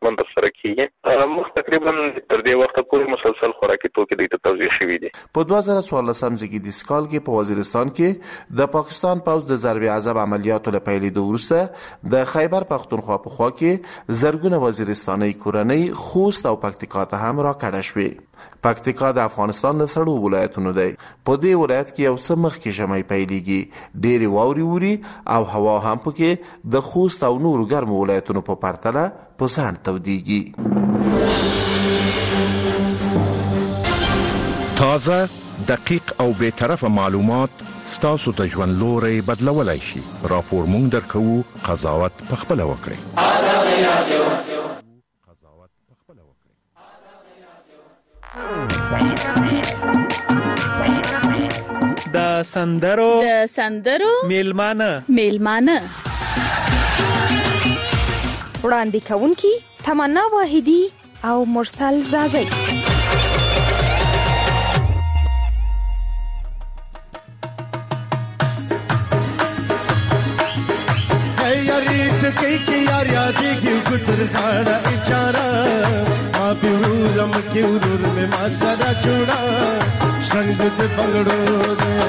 رسمن ترسره کیږي. موږ تقریبا تر دې وخته پورې مسلسل خوراکي توکي د توزیع شوي دي. په 2014 زیږدیز کال کې په وزیرستان کې د پاکستان پوځ د ضرب عذاب عملیاتو له پیلېدو وروسته د خیبر پختونخوا په خوا کې زرګونه وزیرستاني کورنۍ خوست او پکتیکا ته هم راکړه شوې. پکتیکا د افغانستان له سړو ولایتونو دی. په دې ولایت کې یو څه مخکې ژمی پیلېږي، ډېرې واورې ووري او هوا هم پکې د خوست او نورو ګرمو ولایتونو په پرتله په ځان تودېږي. تازه، دقیق او بی‌طرفه معلومات ستاسو ته ژوند لوری بدلولی شي. راپور مونږ درکوو، قضاوت پخپله وکړئ. آزادي رادیو. د سندرو میلمانه وړاندې کوونکي تمنا واحدی او مرسل زازی. یاری ټکی کې یار یادېږي ګوتر خاړه اچاره ما بیورم کې ورور مې ما سره جوړا څنګه دې بنگړو دې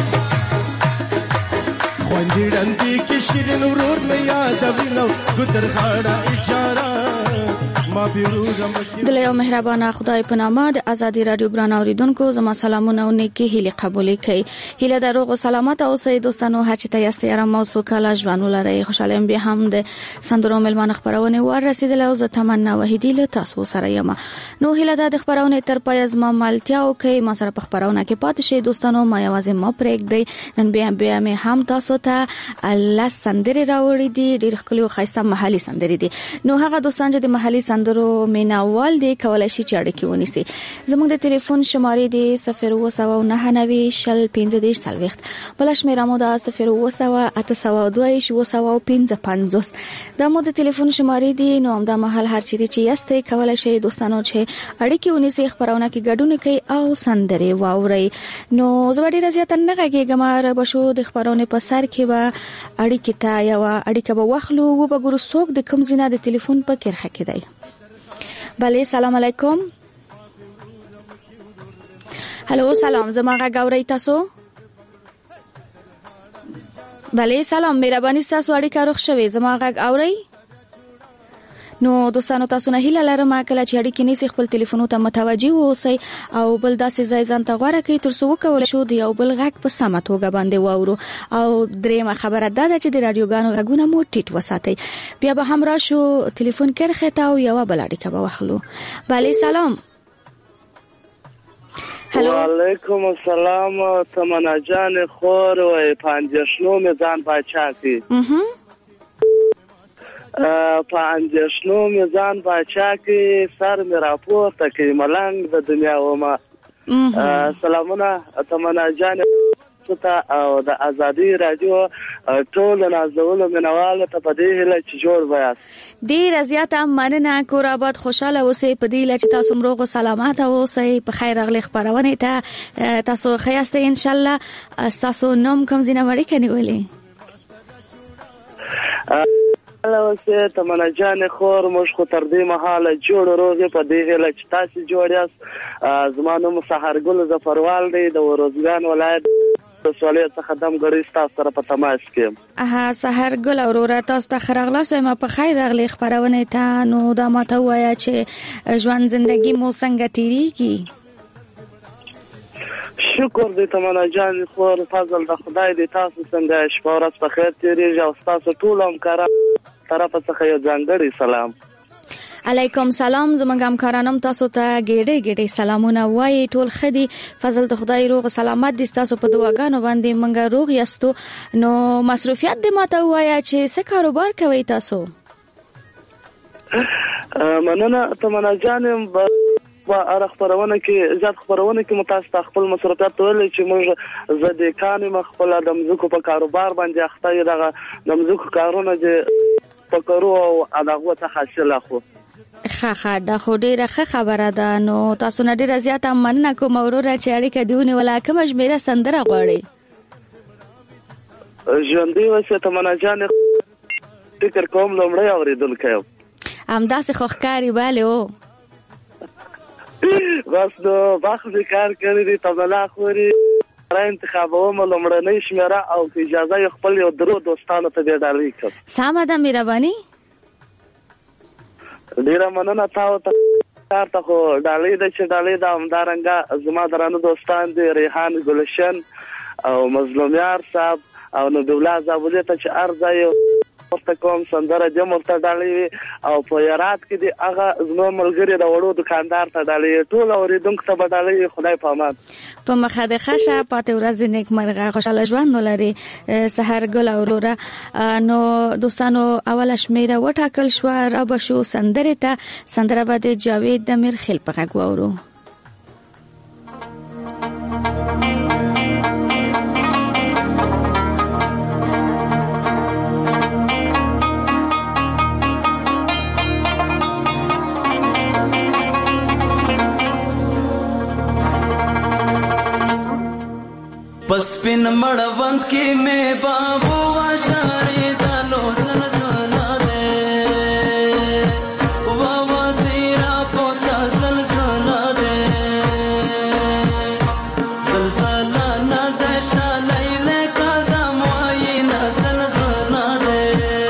خوندې رندې کې شیرین ورور مې یاد وینو ګوتر خاړه اچاره ما بیورم کې. د یو مهربانه خدای په نامه د ازادي رادیو ګران اوریدونکو زما سلامونه او نیکی هیله قبول کړئ. هیله د روغ او سلامت اوسئ دوستانو، هر چې تاسو یې آرام او سوکاله ژوند ولرئ. خوشاله یم به هم د سندرو ملمانه خبرونه ور رسیدله او زه تمنا وحیدی له تاسو سره یم. نو هیله د خبرونه تر پای زما مالتیا او کې ما سره په خبرونه کې پاتې شئ دوستانو. ما یوازې ما پرېږدئ. نن بیا مې هم تاسو ته الله سندري راوړي دي، ډېر ښکلي او ښایسته محلي سندري دي. نو هغه دوستان چې د محلي سندرو میناوال دي کولای شي چې اړیکې ونیسي. زموږ د ټلیفون شمارې دی 09090 شل 15 40. بل شمیره مو د 080280255. دا مو د ټلیفون شمارې دی. نو هم د محل هر چیرې چې یاستئ کولای شي دوستانو چې اړیکې ونیسي، خبرونه کې ګډون کوي او سندري واوري. نو زه ډېر زیات نه غږیږم، را بشو د خبرونه په سر کې به اړیکې ته یو اړیکه به واخلو و به ګورو څوک د کوم ځای د ټلیفون په کرخه کې دی. بله سلام علیکم. هلو سلام، زما غږ اورئ تاسو؟ بله سلام، مهرباني ستاسو اړیکه روغ شوې، زما غږ اورئ؟ نو دوستانو تاسو نه هیله لرم کله چې اړیکې نیسئ خپل ټلیفونو ته متوجه اوسئ او بل داسې ځای ځان ته غوره کړئ تر څو وکولی شو د یو بل غږ په سمه توګه باندې واورو. او درېیمه خبره دا ده چې د راډیوګانو غږونه مو ټیټ وساتئ. بیا به هم راشو ټلیفون کرښې ته او یوه بل اړیکه به واخلو. بله سلام. وعلیکم السلام. تمنا جان خور و پنجشنو میزان باچا کی پنجشنو میزان باچا کی سر می راپورته کی ملنګ د دنیا و ما. سلامونه تمنا جان او د ازادي رادیو ټول نازولو منواله ته په دې هله چې جوړ وایاست. ډېر زیاته مننه. کور آباد خوشاله اوسئ. په دې چې تاسو روغ او سلامت اوسئ. په خیر راغلی خبرونه ته تاسو ښه یاست ان شاء الله. تاسو نوم کوم ځای نه وړي کنيولې؟ الله تمنا جان خور موږ خو تر دې مهاله جوړ روغې په دې هله چې تاسو جوړ یاست. زما نوم سحرګل ظفروال دی د وروزګان ولایت د سوالې څخه دمګړی تاسو سره په تماس کې. سحرګل اورورا تاسو ته خراغلاس ما په خیر راغلی خبرونه ته. نو دا ماته وایا چې ژوند زندگی مو څنګه تیریږي؟ شکر دې تمنا جان خور فضل د خدای دې تاسو څنګه شپه ورځ په خیر تیریږي او تاسو ټول همکاران طرف څخه یو ځانګړی سلام. علیکم سلام. زمونږ همکارانم تاسو ته ګېډې سلامونه وایي. ټول خدي فضل د خدای روغ سلامت دي. تاسو په دعاګانو باندې مونږ روغ یاستو. نو مصروفیت دې ماته وایا چې څه کاروبار کوي تاسو؟ مننه تمنا جان. اره خبرونه کې زیات خبرونه کې متاسف خپل مصروفیت ولې چې موږ زده کانې مخبل د مزکو په کاروبار باندې اخته دغه د مزکو کارونه چې پکرو او هغه ته حاصل اخو. خا دا خو ډیره ښه خبره ده. نو تاسو نه ډیره زیاته مننه کوم وروره چې اړیکه دیونه ولا کوم شمیره سندره غواړي. ژوندۍ وسه تمنا جان فکر کوم لومړی اوریدل کوم. همداسې خوښکاري باله او بس نو باخذ کار کړی دی تبلا خوري را انتخابوم لمړنۍ شمیره او اجازه یې خپل یو درو دوستانو ته دی ډالۍ کړ. سمه ده مهرباني. ډیره مننه تاسو ته کار ته خو ډالۍ د چې ډالۍ د همدارنګه زما درانه دوستان دي ریحان ګلشن او مظلومیار صاحب او نو دولا زابودی ته چې ارزه یو ورته کوم سندره دې مرته ډالۍ او په یارات کې دی هغه زما ملګری د وړو دکاندار ته ډالۍ ټول اوریدونکو ته ډالۍ خدای په امان. په مخه د خشه پاتې ورځ نیک مرغه خوشاله ژوند ولري سحر ګل اوروره. نو دوستانو اوله شمیره وټاکل شو را به شو سندره ته سندره به د جاوید دمیر خیل په غږ واورو. پس پن مړوند کې مې بابو واچارې دالو زلزلہ دے و وزیرا پوتا زلزلہ دے زلزلہ نه د شالې له قدم وای نه زلزلہ دے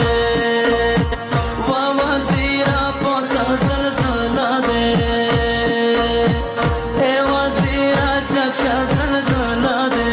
و وزیرا پوتا زلزلہ دے اے وزیرا چکشا زلزلہ دے.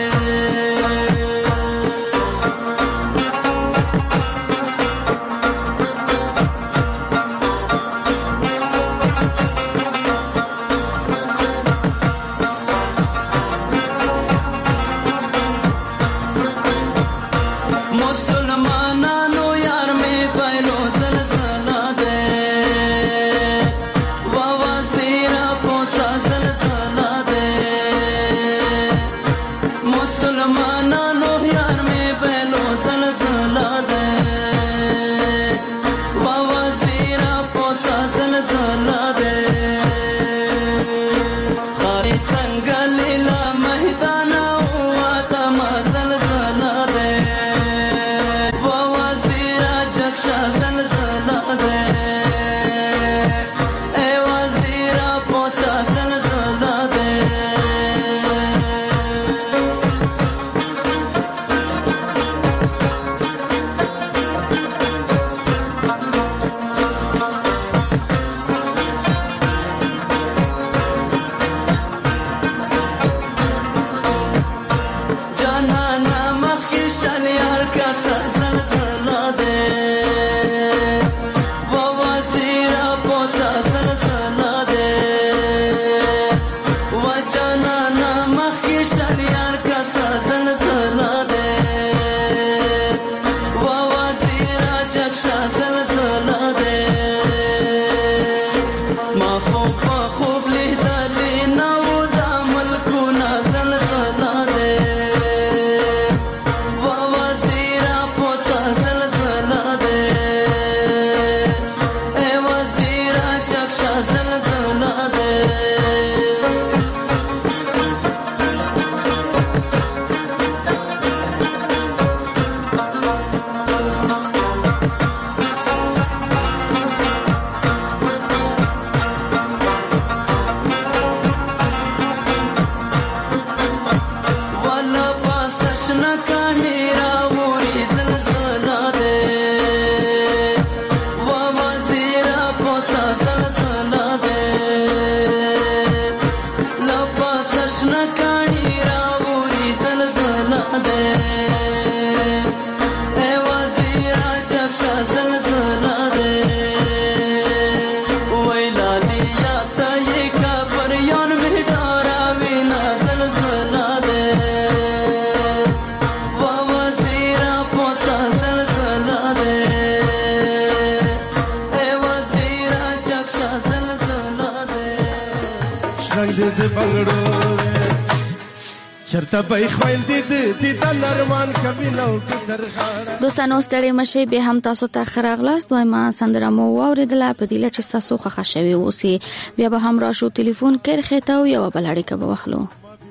دوستانو ستړي مشه به هم تاسو ته خراغلاست وای ما سندره مو اوریدله په دله چې تاسو خوښ شوي اوسي بیا به هم راشو ټلیفون کرخه ته یو بل اړیکه به واخلو.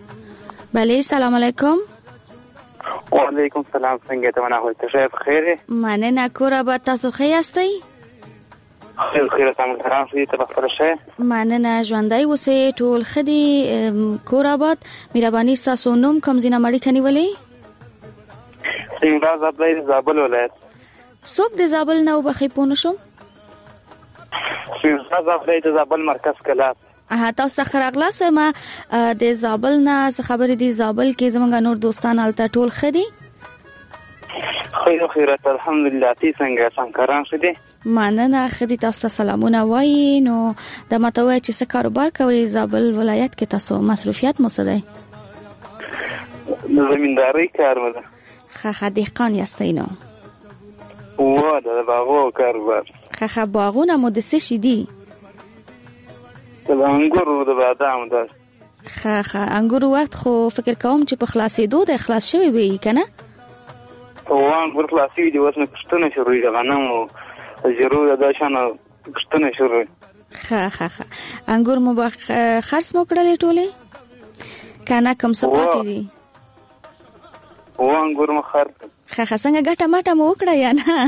بله سلام علیکم. وعلیکم السلام څنګه ته ونه هوته شه بخیر؟ مننه کور به تاسو ښه یاستئ؟ خیر تاسو سلام سي ته خبر شه مننه ژوندۍ اوسې ټول خدي کور آباد مهرباني تاسو نوم کوم ځینه مړی کني ولې څنګه زابل زابل ولایت څوک د زابل نو بخې پونه شم زابل د زابل مرکز کلاس تاسو ته خراغلاس ما د زابل نه خبرې دي زابل کې زمونږ نور دوستان الته ټول خدي خیرت الحمدلله تاسو څنګه څنګه شدي مننه خدي تاسو ته سلامونه وایي نو د متوي چې څه کاروبار کوي زابل ولایت کې تاسو مصروفیت مو څه دی زمینداری کار مده خخه دهقان یاستئ نو و د باغو کاروبار خخه باغونه مو د څه شي دي د انګورو د بادام ده خخه انګورو وخت خو فکر کوم چې په خلاصېدو د اخلاص شوی وي کنه وان پر خلاصي دي واسنه کښتنه شروع دي غنمو زیرو د شانه کښتنه شروع خخه انګور مو به خرڅ مو کړلې ټوله کنه کوم څه پاتې دي و انګور مو خرڅ خخه څنګه ګټه ماټه مو وکړه یا نه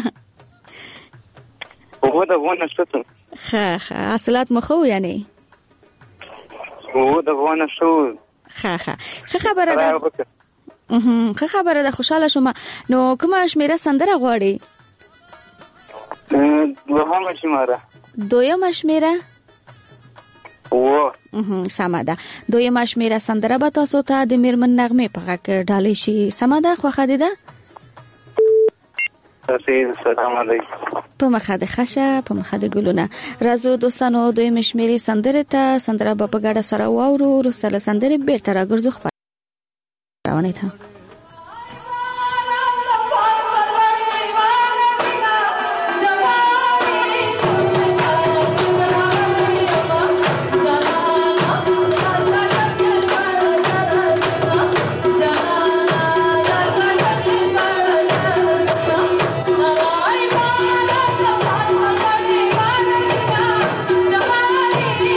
و دا ونه شته خخه اصلات مو خو یعنی و دا ونه شو خخه خبره ده خه خبره ده خوشاله شوم نو کومه شمیره سندره غواړي دویمه شمیره و سمه ده دویمه شمیره سندره به تاسو ته د میرمن نغمه په غږ ډالې شي سمه ده خو خدي ده السلام علیکم په مخه د خشه په مخه د ګلونه راځو دوستانو دویمه شمیره سندره ته سندره به په ګډه سره واورو رسله سندره بیرته راګرځو روانه ده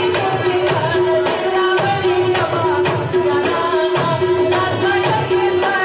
Bye.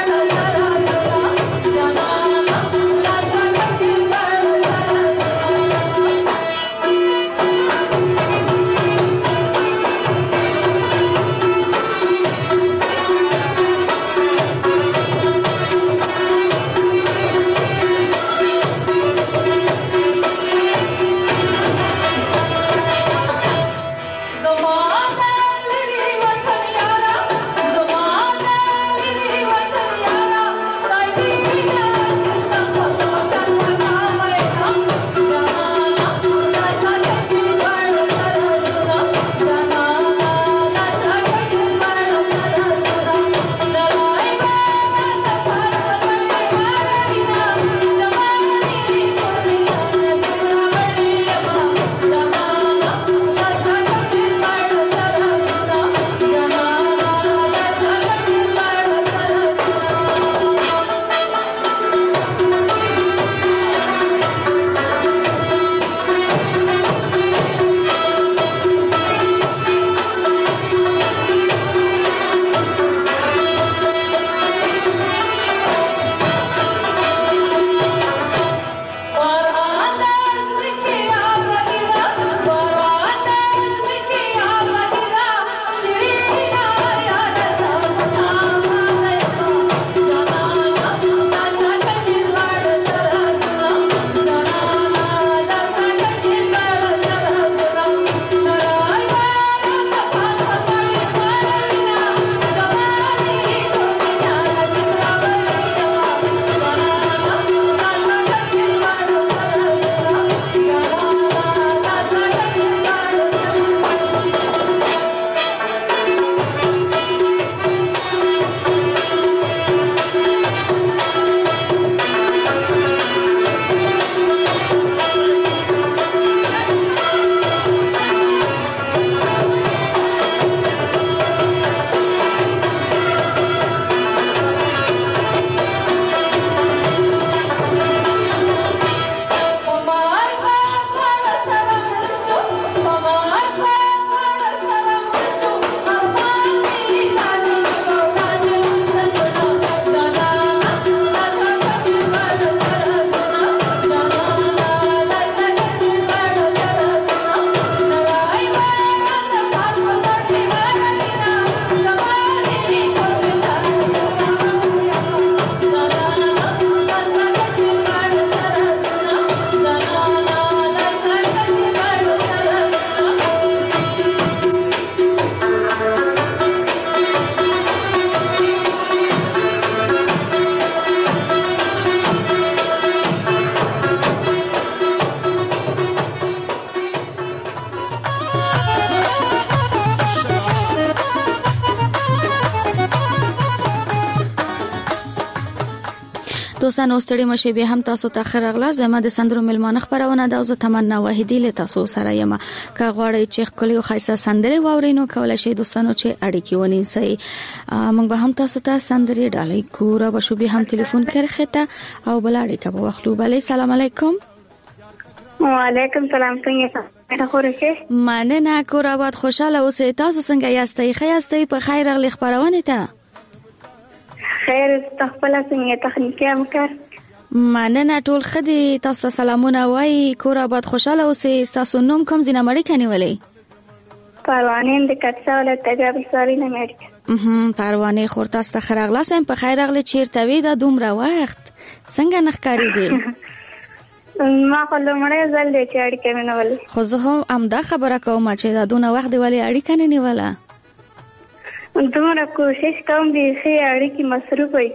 دوستانو ستړي مشه به هم تاسو ته خرغلا زما د سندرو ملمانه خبرونه دا او تمنا واحدی له تاسو سره یم کا غواړی چې خپل خاصه سندري واورینو کولای شي دوستانو چې اړیکې ونیسي موږ به هم تاسو ته سندري ډالۍ کوو به شو به هم ټلیفون کړخته او بل اړیکه به واخلو بلې سلام علیکم وعلیکم سلام څنګه خورشه مننه کور آباد خوشاله اوسئ تاسو څنګه یاستئ خیاستئ په خیر غلی خبرونه ته خیر تخپل څنګه تخنیکی امکار مننه ټول خدي تاسو سلامونه وای کور آباد خوشاله اوسئ تاسو نوم کوم ځینه مړی کني ولې پروانه د کټساله تجربه ساري نه مړی پروانه خور تاسو ته خرغلا سم په خیر غلی چیرته وی د دومره وخت څنګه نخکاری دی ما خو لمړی ځل دی چې اړیکه مې نه ولې خو زه هم امدا خبره کوم چې دا دونه وخت دی ولې اړیکه نه نیوله دومره کوشش کوم چې اړیکې مصروف وي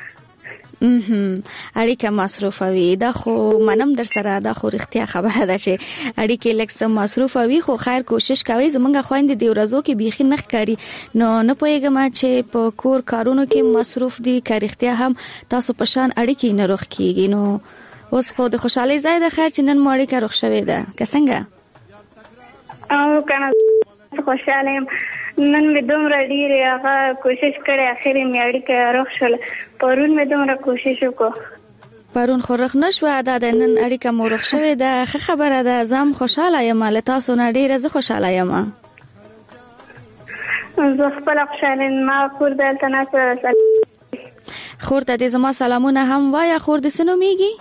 اړیکه مصروف وي دا خو منم در سره دا خو رښتیا خبره ده چې اړیکې لکه مصروف وي خو خیر کوشش کوي زمونږ خويند دی ورځو کې بيخي نخ کاری نو نه پوهیږم چې په کور کارونو کې مصروف دي کارښتیا هم تاسو په شان اړیکې نه روخ کیږي نو اوس خو د خوشحالي ځای د خیر چې نن مو اړیکه روخ شوې ده که څنګه او کنه خوشاله نن مې دومره ډیره هغه کوشش کړې اخر مې اړیکه روخ شول پرون مې دومره کوشش وکړ پرون خو روخ نشو دا د نن اړیکه مو روخ شوې ده خبره ده زم خوشاله یم له تاسو نه ډیره زه خوشاله یم زه خپل خوشاله ما خور دلته نه خور ته دې زما سلامونه هم وایه خور دې څه نومیږي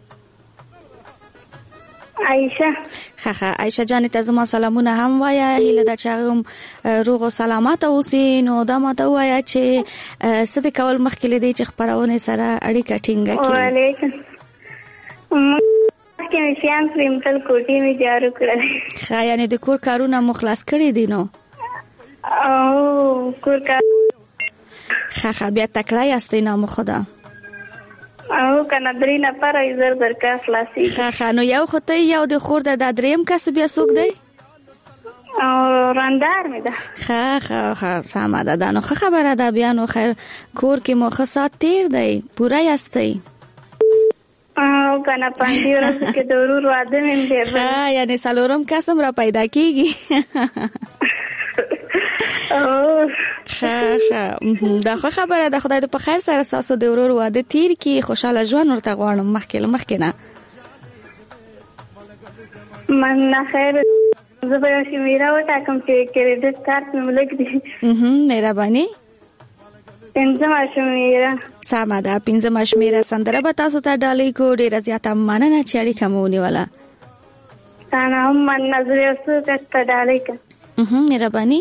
عائشه عائشه جان ته زما سلامونه هم وایه هیله ده چې هغه روغ او سلامت اوسې نو دا ماته وایه چې څه د کول مخکې لدی چې خبرونه سره اړیکه ټینګه کړي وعلیکم مخکې مې شیان پریم تل کوټې مې جارو کړل یعنی د کور کارونه مخلص کړی دي نو او کور کار بیا تکړه یاستئ نام خدا او کنه درې نفر ایزر درکا خلاصي نو یو خو ته یو د خور د دریم کس بیا څوک دی او راندار مې ده سمه ده نو خبره ده بیا نو خیر کور کې مو خاصات تیر دی پورا یاستئ او کنه پاندې ورځ کې ضرور واده مې دی یعنی سالورم کسم را پیدا کیږي دا خو خبره ده خدای دې په خیر سره تاسو د ورور واده تیر کی خوشاله ژوند ورته غواړم مخکې نه من نه خیر زه به شي میرا وټاکم چې کریډټ کارت مې ملک دي مهرباني پنځمه شمیره سمه ده پنځمه شمیره سندره به تاسو ته ډالۍ کو ډیره زیاته مننه چې اړیکه مو ونیوله انا هم من نظر اوسه ته ډالۍ کا مهرباني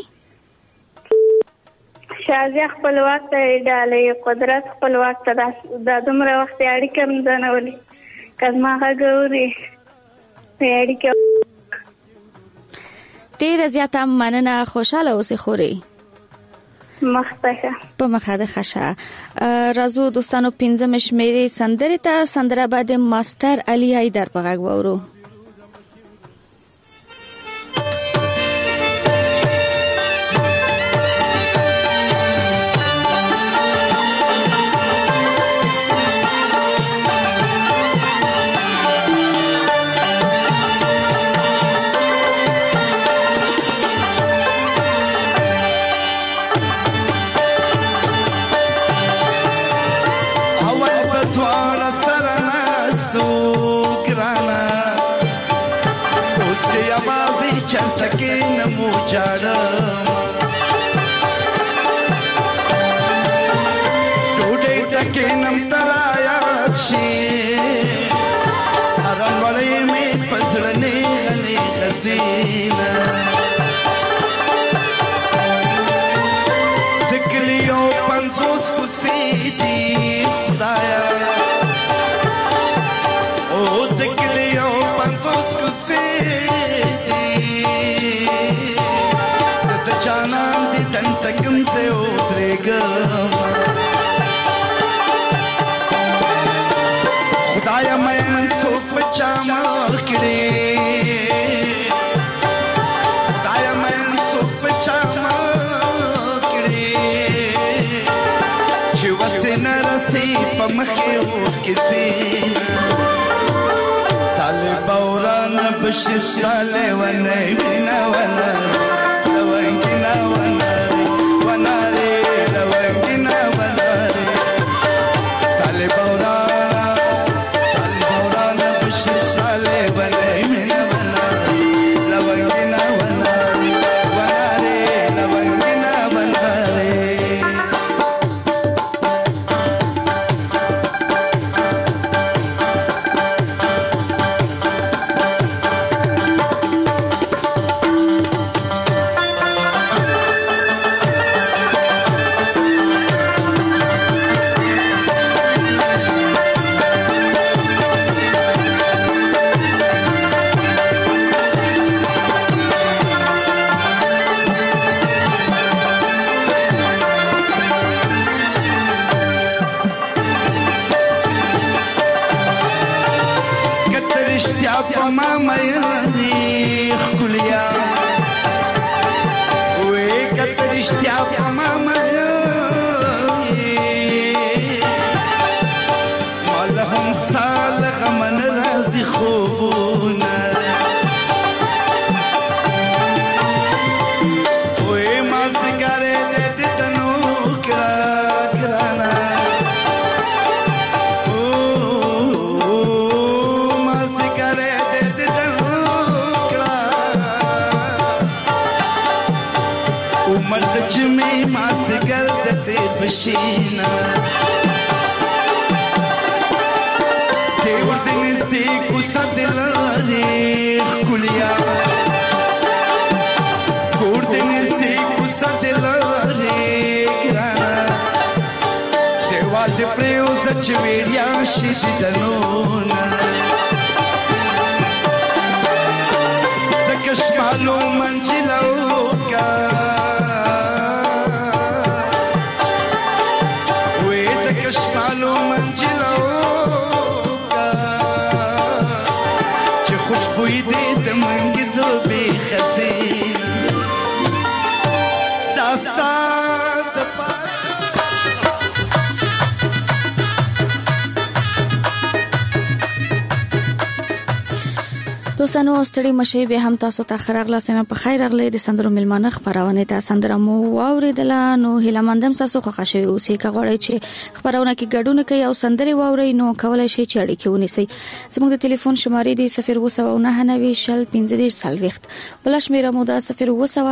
شازیه خپل وخت ډالۍ قدرت خپل وخت دا دومره وخت اړیکه مې نه ولې کله هغه ګوري اړیکه ډیره زیاته مننه خوشاله اوسئ خوري مخته په مخه ده خشه راځو دوستانو پنځم شمیرې سندره ته سندره بعد ماستر علي حیدر په غږ وورو چرچکې نمو چاړم ډوډۍ ټکې نم ترایات شي هرم وړې مې پزړنې غنې غزینا دکلیو 50 کوسې دي خدایا او دکلیو 50 کوسې جانان دی تن تکم سے اترےگم خدایا میں سوف چاما کڑے خدایا میں سوف چاما کڑے چوسنا مخې اوښ کې سینه طالب اوران بشستا لیونه وینا وناره لونګینا وناره وناره لونګینا وناره طالب اوران بشستا لیونه وینا وناره لونګینا وناره وناره لونګینا وناره ماما يرضي خليا وكتر اشتياق ماما يرضي ما لهم استالغ من رازي خوبونا وما سكاري دي تنوكرا كرانا جمعي معسكر دتير بشينا دي وردنستيك وصد الاريخ كليا وردنستيك وصد الاريخ رانا دي والد بريوزة جويريا شيشي دنونا دكش معلوم انجلوكا خوشبوئی دی دمنگ دو بی خزینہ داستان دوستانو ستړي مشي به هم تاسو ته خراغله سم په خیر اغله د سندرو ملمانه خبرونه ته سندره مو واوریدل نو هله مندم تاسو خو خوشي اوسې کغړی چې خبرونه کې ګډونه کوي او سندري واوري نو کولای شي چې اړیکه ونیسي زموږ د ټلیفون شمارې دی 0299015 بل شمیره مو دا 0298825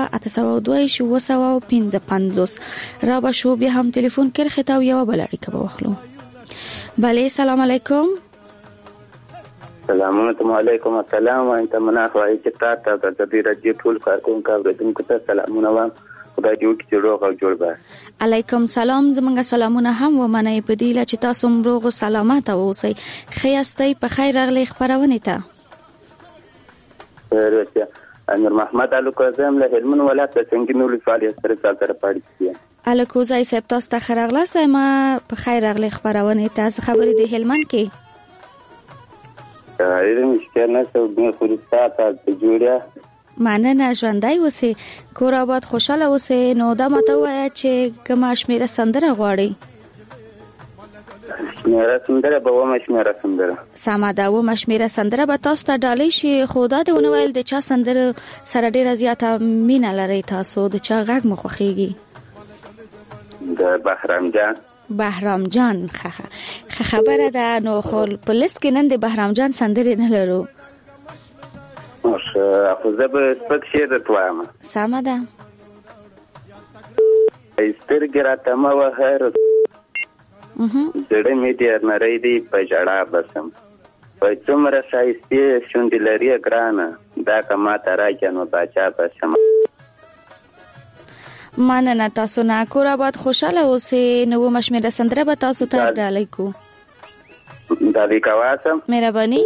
را به شو به هم ټلیفون کې خطا یو بل اړیکه واخلو بله سلام علیکم السلام علیکم السلام انت مناف وای چې تاسو ته د دې رادیو ټول کارکونکو اوریدونکو ته سلامونه وایم خدای دې وکړي چې روغ او جوړ به علیکم سلام زمونږ سلامونه هم و منای په دی چې تاسو روغ او سلامت اوسئ خیاستئ په خیر اغلی خبرونه ته ورته انور محمد علو کاظم له هلمند ولایت څنګه نور فعالیت سره پاتې دي الکوزای سپ تاسو ته خیر اغلا سم په خیر اغلی خبرونه ته خبرې د هلمند کې ایرم شکر نه سو د فرصت ته جوړه مننه ژوندۍ اوسې کور آباد خوشاله اوسې نو دا ماته وایي چې کومه شمیره سندره غواړي شمیره سندره به و مشمیره سندره سمه دا و مشمیره سندره به تاسو ته ډالۍ شي خدا دې ونویل د چا سندره سره ډیره زیاته مینه لري تاسو د چا غږ مخخيږي د بهرام جان خبره ده نو خو په لیست کې نن د بهرام جان سندره نه لرو خو زه به سپک شعر درته سمه ده سترګې راته مه وهه زړه مې ډېر نری دی په ژړا بسم په څومره ښایستې شونډې لري ګرانه دا که ماته راکړه نو باچا بسم مننه تاسو نه کور آباد خوشاله اوسئ نو مشمیره سندره به تاسو ته ډالۍ کو ډالۍ کواسم مهرباني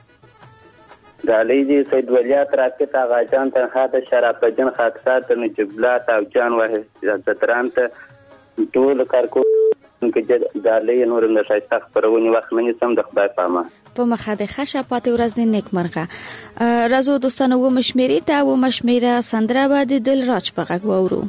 ډالۍ دې سید ولیات راکټ آغا جان تنها د شراب جن خاطرات نجبلات او جان وه زتران ته ټول کارکو کې ډالۍ نور نه شایسته خبرونه وخت نه سم د خدای پامه په مخه د خشه پاتې ورځ د نیک مرغه رازو دوستانو و مشمیره ته و مشمیره سندره به د دل راج په غږ وورو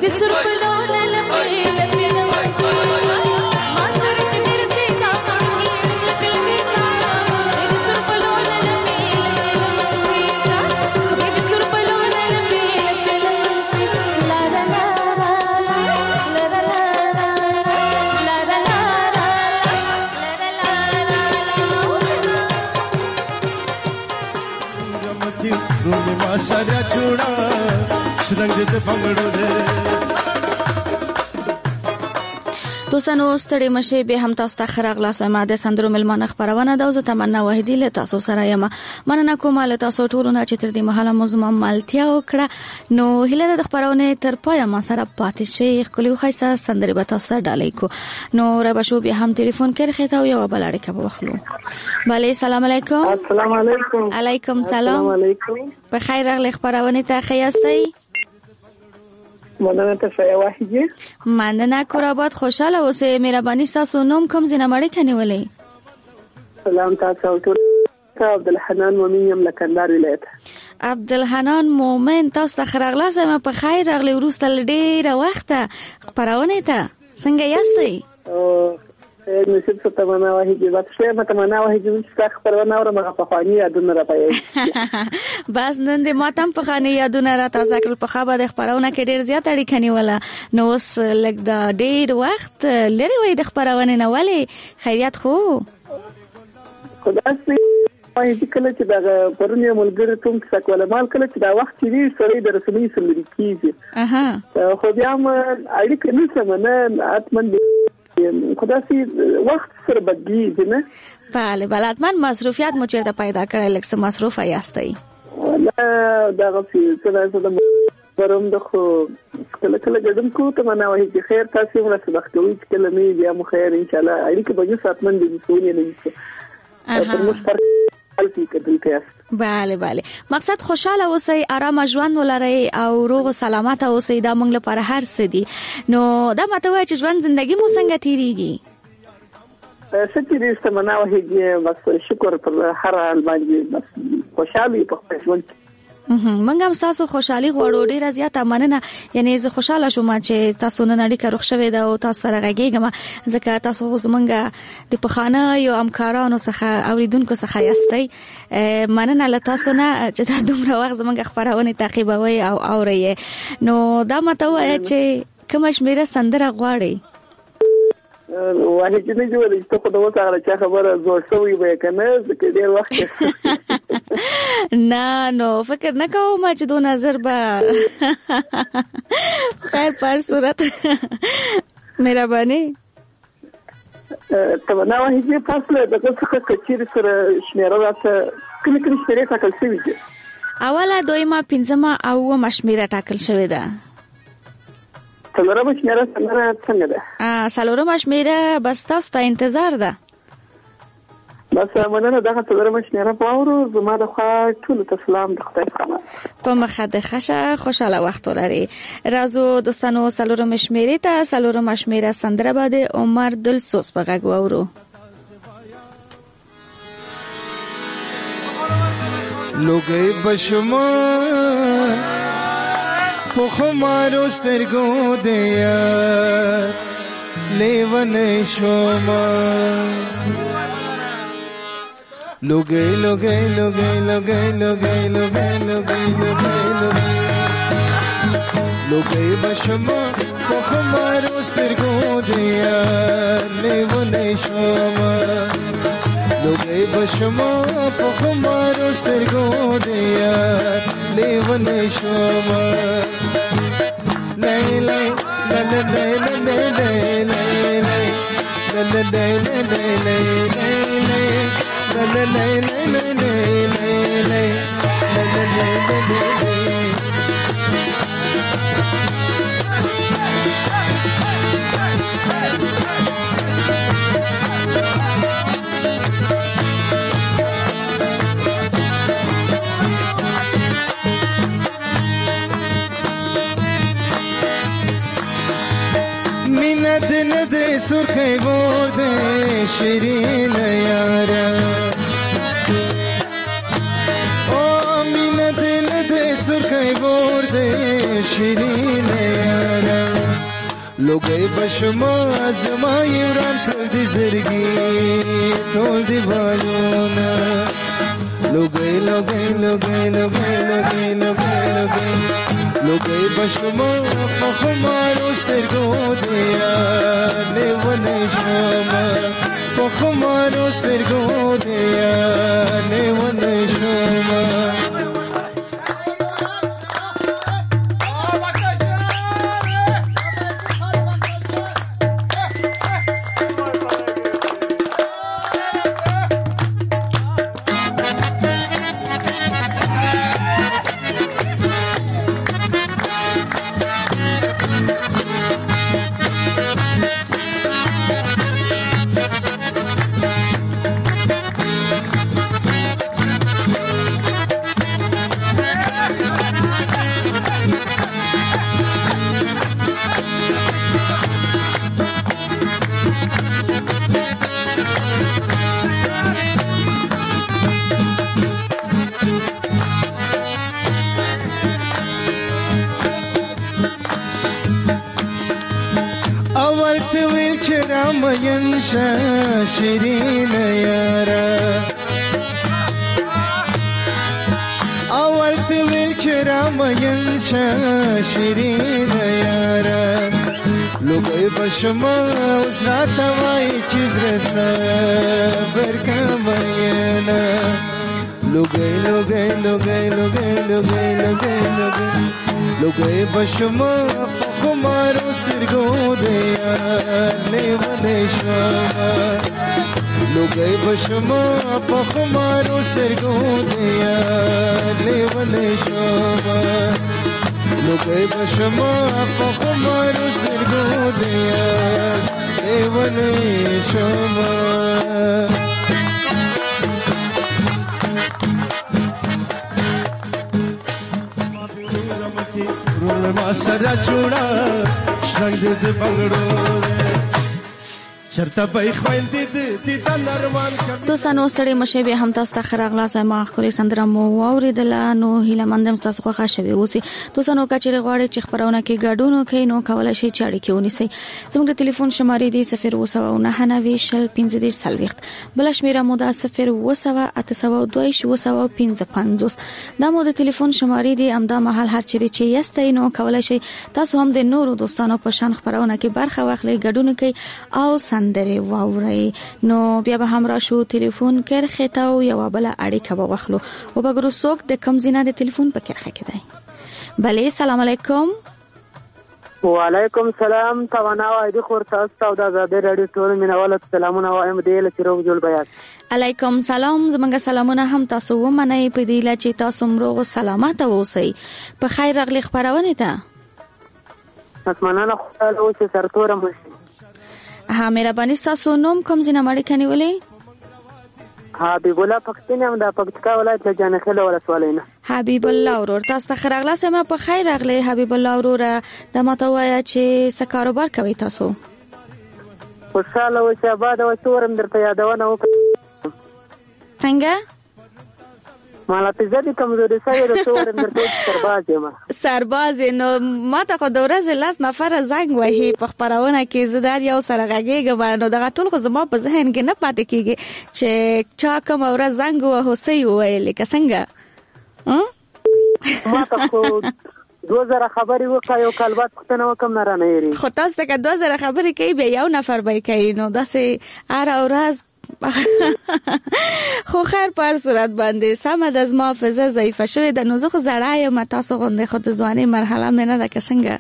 सारा चूड़ा रंग दे बंगड़ो दे دوستانو ستړي مشه به هم تاسو ته خراغ لاسه ما د سندرو ملمانه خبرونه دا زه تمنا وحیدی له تاسو سره یم مننه کوم له تاسو ټولو نه چې تر دې مهاله موضوع مالتیا وکړه نو هله د خبرونه تر پای ما سره پاتې شي خپل خیسه سندري به تاسو ډالې کو نو را بشو به هم ټلیفون کړی خته او یو بل اړیکه به وخلو bale السلام علیکم السلام علیکم علیکم سلام په خیر راغلی خبرونه ته خیاستئ مننه ته واحدی مننه کوراباد خوشاله اوسه مهرباني تاسو نوم کوم زینه مړی کنيولې سلام تاسو ټول عبدالحنان مومن یم لکندار ولایت عبدالحنان مومن تاسو ته خراغلاسه ما په خیر راغلی ورسته ډیره وخته خبرونه ته څنګه یاستئ نسب ستمنا واحدی بچه متمنا واحدی چې خبرونه اورم په خواني یادونه را پي بس نن دې ماتم په خواني یادونه را تازه کړ په خبره د خبرونه کې ډیر زیات اړیکه نیوله نو اوس لګ دا ډیر وخت لري وای د خبرونه نه ولې خیریت خو خدای واحدی کله چې دا پرونه ملګری کوم څه کول مال کله چې دا وخت وی سړی د رسمي سمري کیږي اها خو بیا اړیکه نه سمنه اتمن خدا سي وخت سره بدلیږي نه بله بله اتمن مصروفیت مو چیرته پیدا کړل لکه څه مصروف یاستئ دا غوښتل چې دا پرم د خو کله کله ګډم کو ته منا وایي چې خیر تاسو موږ سره وختوي چې کله می بیا مو خیر ان شاء الله اړیکه به یو ساتمن دي سونی نه وي پر مشترک بله بله مقصد خوشاله اوسئ آرام ژوند ولرئ او روغ او سلامت اوسئ دا موږ لپاره هر څه دي نو دا ماته وایي چې ژوند زندگی مو څنګه تیریږي ستې دې ستمنا وهیږي بس شکر پر هر حال باندې بس خوشاله په خپل ژوند منګ هم تاسو خوشحالي غوړو ډیره زیاته مننه یعنی زه خوشاله شوم چې تاسو نن اړیکه روښ شوې ده او تاسو سره غږیږم ځکه تاسو زمونږ د پخانه یو همکارانو څخه اوریدونکو څخه یاستئ مننه له تاسو نه چې دا دومره وخت زمونږ خبرونه تعقیبوي او اوري نو دا ماته وایي چې کوم شمیره سندره غواړي وایي چې نه جوړې ته خو دا وڅاره چې خبره زوړ شوی به کنه ځکه ډیر وخت نه نو فکر نه کوم چې دو نظر به خیر پر صورت مهرباني تمنا وایي فاصله د څه کچیر سره شمیره راته کله کله شمیره ټاکل شوی دی اوله دویمه پنځمه او مشمیره ټاکل شوی ده څلورمه شمیره څنګه ده څلورمه شمیره بس تاسو ته انتظار ده بس مننه دا څلورمه شمیره پاورو زما د خوا ټول تسلام د خدای خبر په مخه د خشه خوشاله وخت لري رازو دوستانو څلورمه شمیره ته څلورمه شمیره سندره باندې عمر دلسوز په غږ وورو لوګي بشما په خمارو سترګو دیا لیوانې شوما لوګي لوګي لوګي لوګي لوګي لوګي لوګي لوګي لوګي بشما په خمارو سترګو دیا لیوانې شوما لوګي بشما په خمارو سترګو دیا لیوانې شوما لای لای لای لای لای لای لای لای لای لای لای la la la la la la la la la minad nad surkhay borde shirin yara surkay borde shirin yara لوګي بشما زما یوران کړ دې زړګي ټول دی بالونه لوګي لوګي لوګي لوګي لوګي لوګي لوګي لوګي بشما خمارو سترګو دې نه ونه شوما خمارو سترګو دې نه ونه شوما شیرین یارا اول تو ویل چرام ینشا شیرین یارا لوگای بشما وزرات وای چیز رسا برکماینا لوگای لوگای لوگای لوگای لوگای لوگای لوگای لوگای بشما خمارو سترګو دیا لیونه شوما لوګي بشما په خمارو سترګو دیا لیونه شوما لوګي بشما په خمارو سترګو دیا لیونه شوما ما سره جوړه شرنګ د بنگړو چرته به خوین دي د نرمان دوستانو ستړي مشه به هم تاسو ته خراغلا زما خوري سندره مو اوریدل نو هیله مندم تاسو خوښه شوي اوسي دوستانو کچېره غواړي چې خبرونه کې ګډونو کې نو کولای شي چاړي کې ونیسي زموږ د ټلیفون شمارې دي 02990 بل شمیره مو د 0208825 دا مو د ټلیفون شمارې دي امدا محل هر چیرې چې یاستئ نو کولای شي تاسو هم د نورو دوستانو په شان خبرونه کې برخه واخلئ ګډونو کې او سندره واوري نو بیا به هم راشو ټلیفون کرخه تا او یو بل اړیکه وغخلو او بګرو څوک د کم زینه د ټلیفون په کرخه کې دی بله سلام علیکم وعلیکم سلام توانا وایي خور تاسو او د آزاد رادیو ټول مینوال سلامونه وایم دی له چیرو جوړ بیان علیکم سلام زمونږ سلامونه هم تاسو ومنئ په دې لا چې تاسو مروغ سلامت اوسئ په خیر راغلی خبرونه ته اسمانه خو له اوسه سرتوره مو ها مهرباني تاسو نوم کوم زینه مړی کني ولې حبیب الله پښتون هم د پکتیکا ولایت له جانخیل ولسوالۍ نه حبیب الله ورور تاسو ته خراغله سم په خیر راغلی حبیب الله ورور د ماته وایا چې څه کاروبار کوي تاسو خوشاله او چې آباد او تورم درته یادونه وکړم څنګه مالا پیزه دي کمزوري سره د تورم درته سرباز نو ماته خو د ورځې لاس نفر زنګ وهي په خبرونه کې زدار یو سره غږیږي نو دغه ټول خو زما په ذهن کې نه پاتې کیږي چې چا کوم ورځ زنګ وهو سي ویل که څنګه ماته خو 2000 خبري وکړ یو کلبات پښتنه وکم نه رانه یری خو تاسو ته 2000 خبري کوي به یو نفر به کوي نو داسې ار اورز خو خیر پر صورت باندې سم د زما حافظه ضعیفه شوه د نوزه خو زړای ما تاسو غونډه خو د ځواني مرحله مې نه ده که څنګه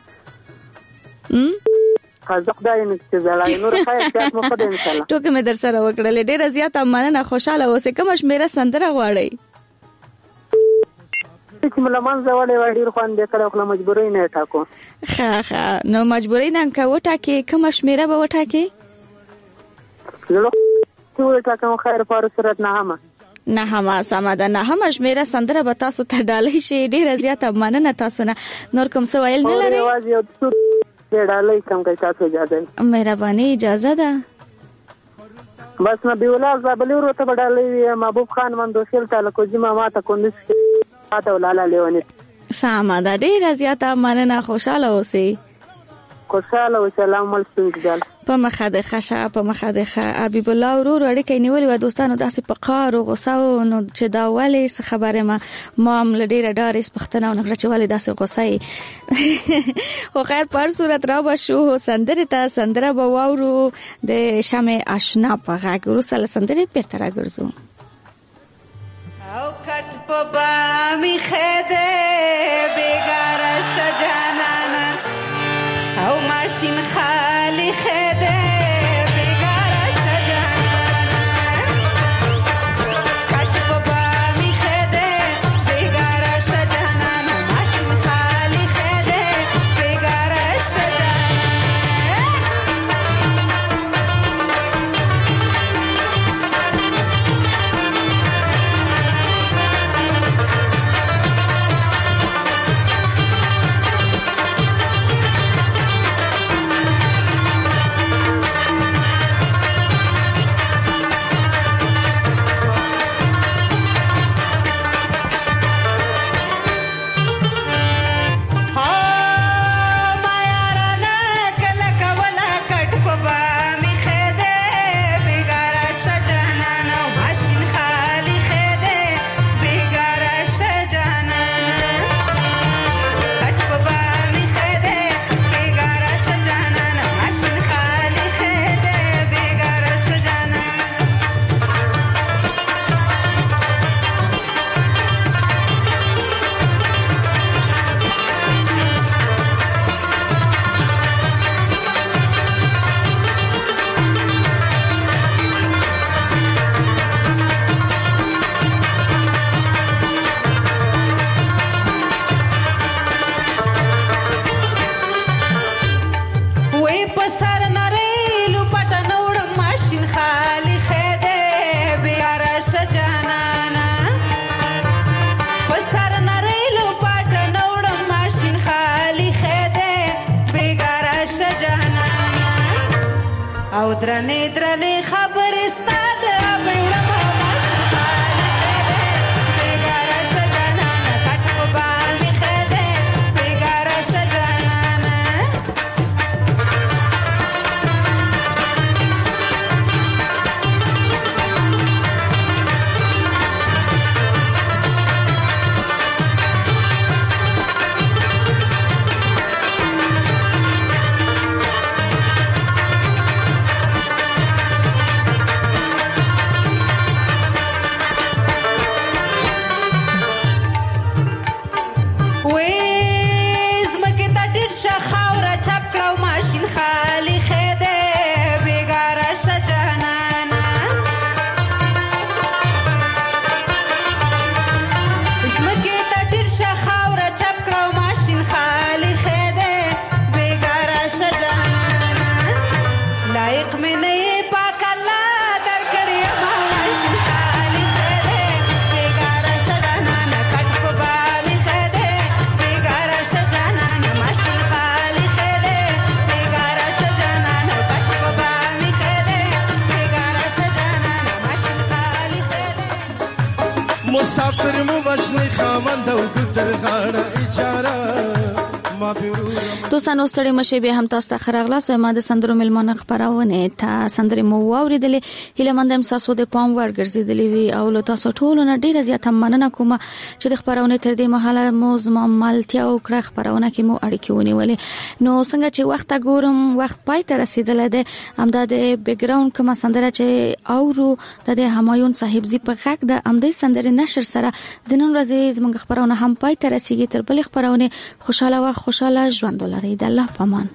خزق دای نه چې زړای نور خیر چې مو خدای ان شاء الله ټوکې مې در سره وکړلې ډېر زیات مننه خوشاله اوسې کوم شمیره سندره غواړي چې ملمان زوړې وړي خوان دې کړه خپل مجبورې نه ټاکو ښه نو مجبورې نه کوټه کې کوم شمیره به وټه کې ټول ټاکم خیر پر صورت نه هم سم ده نه هم شمیره سندره به تاسو ته ډالې شي ډېر زیات مننه تاسو نه نور کوم څه ویل نه لري اواز یو څه ډالې کوم کوي تاسو اجازه مهرباني اجازه ده بس نبی الله زابلی ورته ډالې محبوب خان مندوشل تعالی کو جما ماته کوندس ته ولاله لیونی سم ده ډېر زیات مننه خوشاله اوسئ خوشاله او سلام ملسنګ په مخه د خشه په مخه د حبیب الله ورور اړیکې نیولې و دوستانو داسې په قار او غوسه نو چې دا ولې خبره ما عمل ډیره ډارس پختنه او نګړه چې ولې داسې غوسه او خیر پر صورت را بشو سندره ته سندره به واورو د شمع آشنا په غږ وروسته سندره پیرته راګرځو او کټ په بامی خده بیگاره شجانانا او ماشین خالی خده بیگاره شجانانا کټ په بامی خده بیگاره شجانانا ماشین خالی خده بیگاره شجانانا او درنې درنې خبرې ستاد بیړه ماشین خالی خده بیگاره شجانانا کټ په باندې خده بیگاره شجانانا مسافر مو وشنی خامند او ګتر غاړه اجاره ما دوستانو ستړي مشه به هم تاسو ته خراغلاس ما د سندرو ملمانه خبرونه ته سندرې مو واوریدلې هله مندم تاسو د پام ورګرځیدلې وی او له تاسو ټولو نه ډیره زیاته مننه کوم چې د خبرونه تر دې مهاله مو زما مالتیا او کړه خبرونه کې مو اړیکې ونیولې نو څنګه چې وخت ګورم وخت پای ته رسیدل ده همدا د بیک ګراوند کوم سندره چې اورو د همایون صاحب زی په غږ د امدې سندره نشر سره د نن ورځې زموږ خبرونه هم پای ته رسیدي تر بل خبرونه خوشاله ژوند ولرئ د الله پامان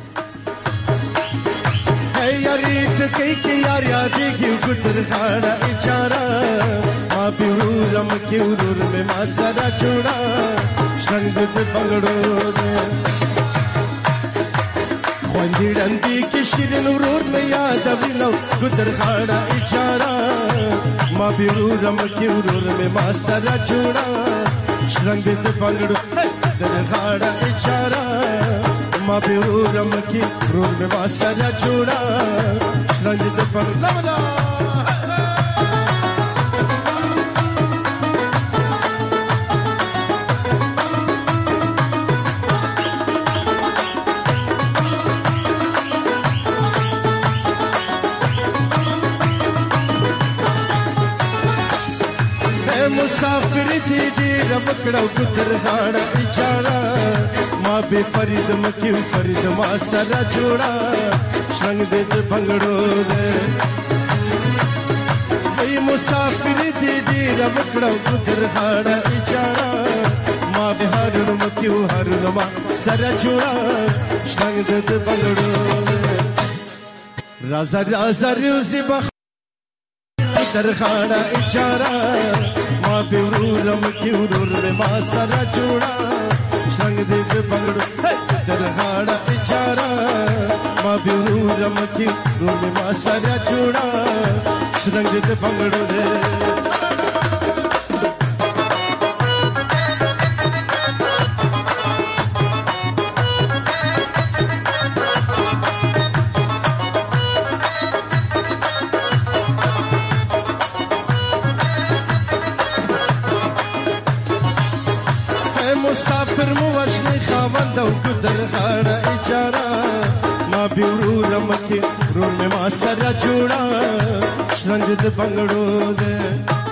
hey yari ټکې کې یار یادېږي ګتر غاړه اچاره ما بیرورم کې ورور مې ما سره جوړا څنګه د بنگړو خوندې ډندې کې شیرین ورور مې یاد وینو ګتر غاړه اچاره ما بیرورم کې ورور مې ما سره جوړا څنګه د بنگړو ګتر غاړه اچاره ما بیرورم کی رور میں واسرا جوڑا سنجد پر لولا ډیر وکړو ګتر غاړه اچارا ما به فرید مکیو فرید ما سره جوړا شرنګ دې بنگړو دې وای مسافر دې ډیر وکړو ګتر غاړه اچارا ما به هارون مکیو هارون ما سره جوړا شرنګ دې بنگړو رازا رازا ریوزی بخ در خانا اچارا ما بیورورم کی ورور ما سره جوړا شنګ دې بنگړو در خانا اچارا ما بیورورم کی ورور ما سره جوړا شنګ دې بنگړو دې مسافر مو وشنی خاوند او ګدر غاړه اچارا ما بیورورم کی ورور ما سره جوړا شرنګ دې بنگړو دې